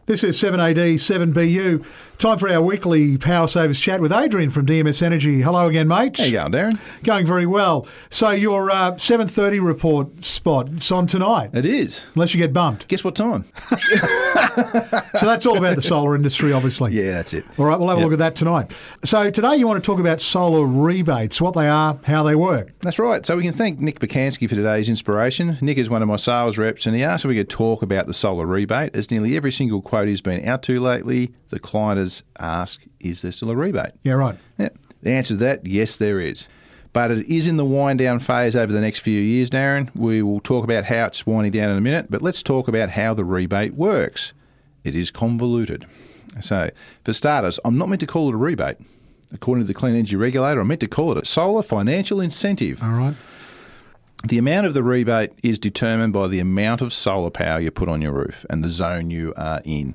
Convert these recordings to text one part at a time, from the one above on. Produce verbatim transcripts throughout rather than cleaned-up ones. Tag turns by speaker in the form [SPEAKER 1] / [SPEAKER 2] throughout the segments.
[SPEAKER 1] This is seven A D, seven B U. Time for our weekly Power Savers chat with Adrian from D M S Energy. Hello again, mate.
[SPEAKER 2] How you going, Darren?
[SPEAKER 1] Going very well. So your uh, seven thirty report spot, it's on tonight.
[SPEAKER 2] It is.
[SPEAKER 1] Unless you get bumped.
[SPEAKER 2] Guess what time?
[SPEAKER 1] So that's all about the solar industry, obviously.
[SPEAKER 2] Yeah, that's it.
[SPEAKER 1] All right, we'll have a
[SPEAKER 2] Yep.
[SPEAKER 1] look at that tonight. So today you want to talk about solar rebates, what they are, how they work.
[SPEAKER 2] That's right. So we can thank Nick Bakansky for today's inspiration. Nick is one of my sales reps, and he asked if we could talk about the solar rebate, as nearly every single quote he's been out to lately, the client has asked, is there still a rebate?
[SPEAKER 1] Yeah, right.
[SPEAKER 2] Yeah. The answer to that, yes, there is. But it is in the wind-down phase over the next few years, Darren. We will talk about how it's winding down in a minute, but let's talk about how the rebate works. It is convoluted. So, for starters, I'm not meant to call it a rebate. According to the Clean Energy Regulator, I'm meant to call it a solar financial incentive.
[SPEAKER 1] All right.
[SPEAKER 2] The amount of the rebate is determined by the amount of solar power you put on your roof and the zone you are in.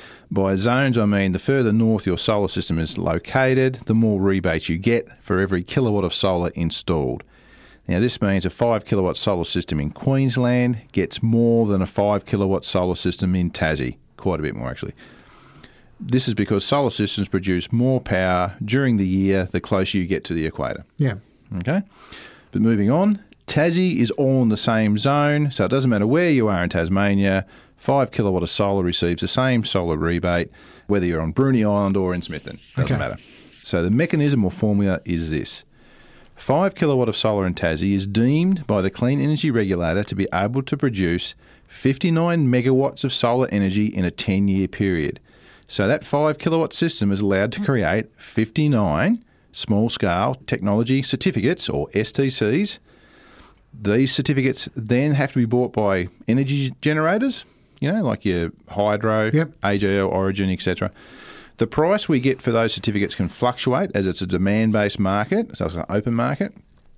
[SPEAKER 2] By zones, I mean the further north your solar system is located, the more rebates you get for every kilowatt of solar installed. Now, this means a five kilowatt solar system in Queensland gets more than a five kilowatt solar system in Tassie. Quite a bit more, actually. This is because solar systems produce more power during the year the closer you get to the equator.
[SPEAKER 1] Yeah.
[SPEAKER 2] Okay? But moving on, Tassie is all in the same zone, so it doesn't matter where you are in Tasmania, five kilowatt of solar receives the same solar rebate, whether you're on Bruny Island or in Smithton. Doesn't
[SPEAKER 1] Okay.
[SPEAKER 2] matter. So the mechanism or formula is this. five kilowatt of solar in Tassie is deemed by the Clean Energy Regulator to be able to produce fifty-nine megawatts of solar energy in a ten-year period. So that five kilowatt system is allowed to create fifty-nine small-scale technology certificates, or S T Cs. These certificates then have to be bought by energy generators, you know, like your Hydro,
[SPEAKER 1] Yep.
[SPEAKER 2] A G L, Origin, et cetera. The price we get for those certificates can fluctuate as it's a demand-based market, so it's an open market.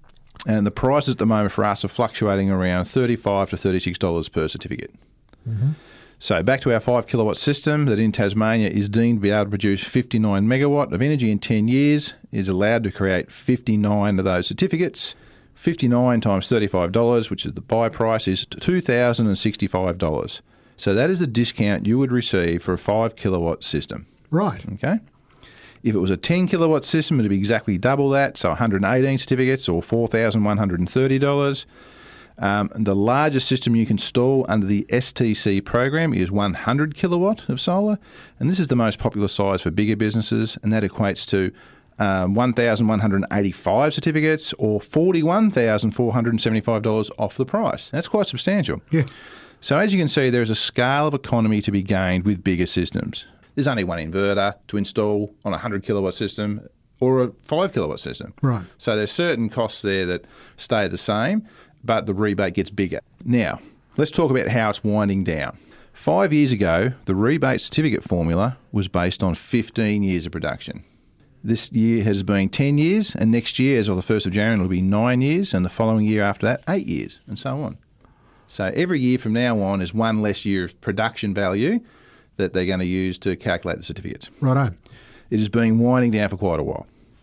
[SPEAKER 2] And the prices at the moment for us are fluctuating around thirty-five dollars to thirty-six dollars per certificate.
[SPEAKER 1] Mm-hmm.
[SPEAKER 2] So back to our five kilowatt system that in Tasmania is deemed to be able to produce fifty-nine megawatt of energy in ten years, is allowed to create fifty-nine of those certificates. fifty-nine times thirty-five dollars, which is the buy price, is two thousand sixty-five dollars. So that is the discount you would receive for a five kilowatt system.
[SPEAKER 1] Right.
[SPEAKER 2] Okay? If it was a ten kilowatt system, it would be exactly double that, so one hundred eighteen certificates or four thousand one hundred thirty dollars. Um, the largest system you can install under the S T C program is one hundred kilowatt of solar, and this is the most popular size for bigger businesses, and that equates to um, one thousand one hundred eighty-five certificates or forty-one thousand four hundred seventy-five dollars off the price. That's quite substantial.
[SPEAKER 1] Yeah.
[SPEAKER 2] So as you can see, there's a scale of economy to be gained with bigger systems. There's only one inverter to install on a one hundred kilowatt system or a five kilowatt system.
[SPEAKER 1] Right.
[SPEAKER 2] So there's certain costs there that stay the same, but the rebate gets bigger. Now, let's talk about how it's winding down. Five years ago, the rebate certificate formula was based on fifteen years of production. This year has been ten years, and next year, as of the first of January, it'll be nine years, and the following year after that, eight years, and so on. So every year from now on is one less year of production value that they're going to use to calculate the certificates.
[SPEAKER 1] Righto.
[SPEAKER 2] It has been winding down for quite a while.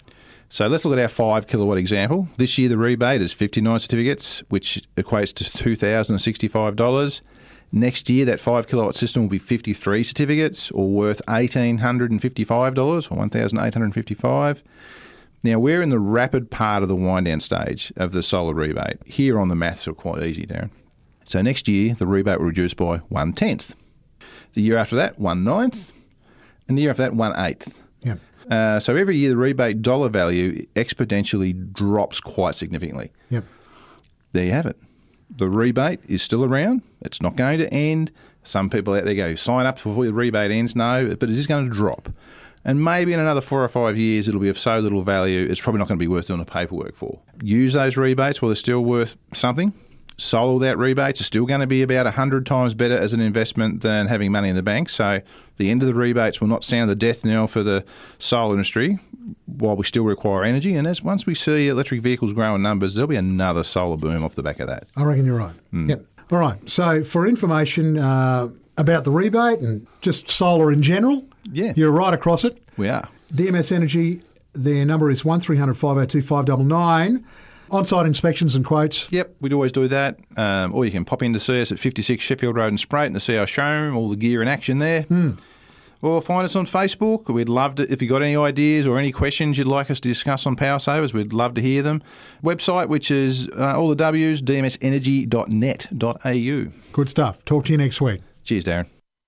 [SPEAKER 2] So let's look at our five kilowatt example. This year the rebate is fifty-nine certificates, which equates to two thousand sixty-five dollars. Next year that five kilowatt system will be fifty-three certificates, or worth one thousand eight hundred fifty-five dollars, or one thousand eight hundred fifty-five dollars. Now we're in the rapid part of the wind down stage of the solar rebate. Here on the maths are quite easy, Darren. So next year the rebate will reduce by one-tenth. The year after that, one-ninth. And the year after that, one-eighth.
[SPEAKER 1] Yeah.
[SPEAKER 2] Uh, so every year the rebate dollar value exponentially drops quite significantly.
[SPEAKER 1] Yep.
[SPEAKER 2] There you have it. The rebate is still around. It's not going to end. Some people out there go, sign up before the rebate ends. No, but it is going to drop. And maybe in another four or five years it'll be of so little value it's probably not going to be worth doing the paperwork for. Use those rebates while they're still worth something. Solar without rebates is still going to be about one hundred times better as an investment than having money in the bank. So the end of the rebates will not sound the death knell for the solar industry while we still require energy. And as once we see electric vehicles grow in numbers, there'll be another solar boom off the back of that.
[SPEAKER 1] I reckon you're right.
[SPEAKER 2] Mm.
[SPEAKER 1] Yep. All right. So for information uh, about the rebate and just solar in general,
[SPEAKER 2] Yeah.
[SPEAKER 1] you're right across it.
[SPEAKER 2] We are.
[SPEAKER 1] D M S Energy, their number is one three hundred five oh two five nine nine. On-site inspections and quotes.
[SPEAKER 2] Yep, we'd always do that. Um, or you can pop in to see us at fifty-six Sheffield Road in Sprayton to see our showroom, all the gear in action there.
[SPEAKER 1] Mm.
[SPEAKER 2] Or find us on Facebook. We'd love to, if you've got any ideas or any questions you'd like us to discuss on Power Savers, we'd love to hear them. Website, which is uh, all the W's, d m s energy dot net dot a u.
[SPEAKER 1] Good stuff. Talk to you next week.
[SPEAKER 2] Cheers, Darren.